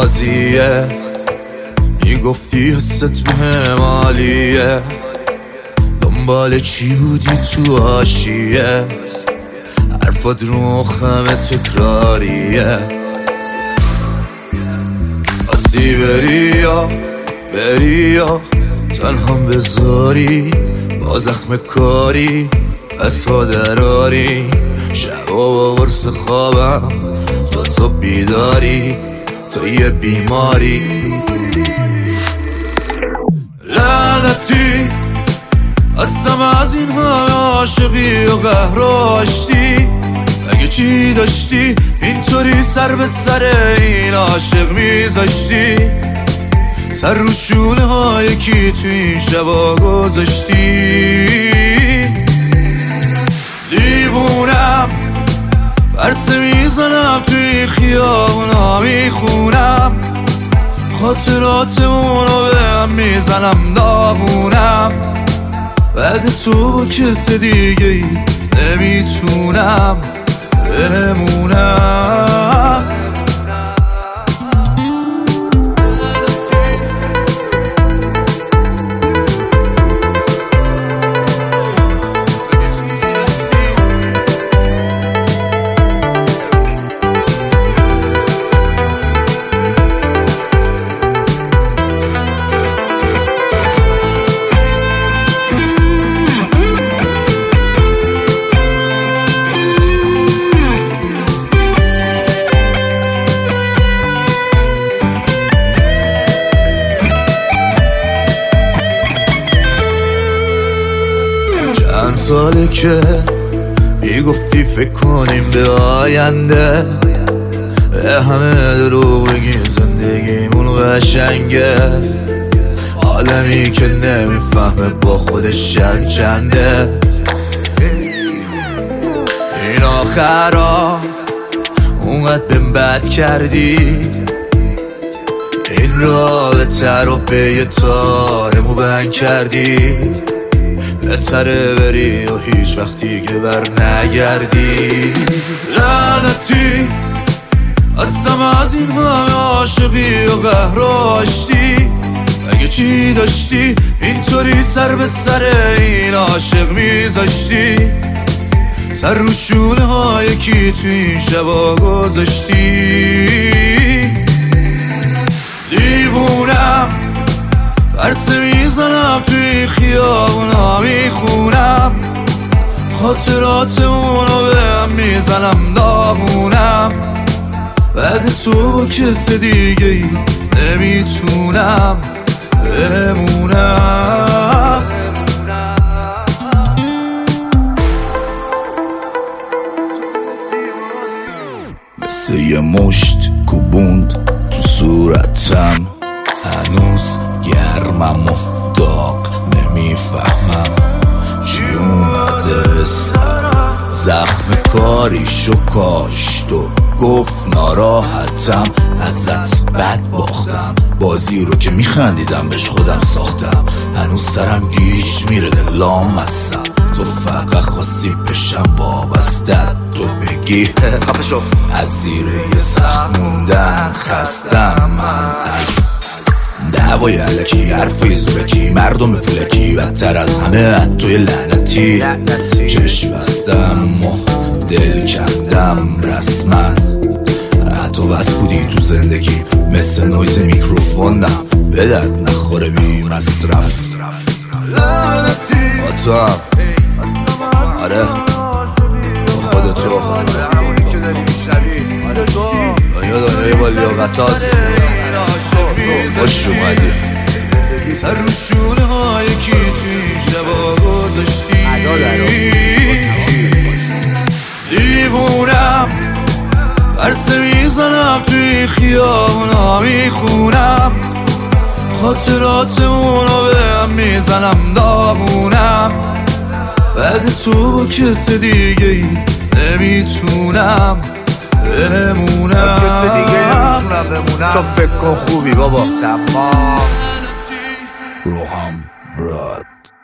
بازیه، میگفتی حست مهم عالیه، دنبال چی بودی تو حاشیه، حرفات رو مخمه تکراریه. راستی بری یا تنهام بذاری، با زخم کاری از پا دراری، شبا با قرص خوابم تا صبح بیداری، تو یه بیماری. لعنتی هستم از این همه عاشقی و قهر و آشتی، اگه چی داشتی اینطوری سر به سر این عاشق میذاشتی، سر رو شونه های کی تو این شبا گذاشتی. دیوونم برسه میزنم توی خیابونا میخونم، خاطراتمونو به هم میزنم داغونم، بعد تو با کس دیگه ای نمیتونم بمونم. چند ساله که میگفتی فکر کنیم به آینده، همه دروغ بگیم زندگیمون قشنگه، عالمی که نمیفهمه با خودش چنده. این آخرا اونقدر بهم بد کردی، این رابطه رو به یه تار موبند کردی، بهتره بری و هیچ وقتی که بر نگردی. لعنتی هستم از این همه عاشقی و قهر و آشتی، اگه چی داشتی اینطوری سر به سر این عاشق میذاشتی، سر رو شونه های کی تو این شبا گذاشتی. دیوونم برسه میزنم توی خیابونا میخونم، خاطراتمونو به هم میزنم داغونم، بعد تو با کس دیگه ای نمیتونم بمونم. مثل یه مشت کوبوند تو صورتم، هنوز گرمم و داغ نمیفهمم چی اومده سرم، زخم کاریشو کاشت و گفت ناراحتم، ازت بد باختم، بازی رو که میخندیدم بهش خودم ساختم، هنوز سرم گیج میره دلام هستم، تو فقط خواستی بشم وابستت، تو بگی از زیر یه سخت موندن خستم من، از دعوای علکی حرفای زورکی، مردم پولکی، بدتر از همه توی لعنتی، چشم بستم و دل کندم رسما، حتی بس بودی تو زندگی مثل نویز میکروفونم، به درد نخوره بی مصرف. لعنتی با تو هم آره با خود تو همونی که داری میشنوی، دنیا دنیای با لیاقت هاست، خوش اومدی. سر رو شونه های کی توی شبا گذاشتی، دیوونم برسه میزنم توی خیابونا میخونم، خاطراتمونو به هم میزنم داغونم، بعد تو با کس دیگه ای نمیتونم بمونم، کس دیگه نمیتونم بمونم، تو فکر کن خوبی بابا تمام روحم براد.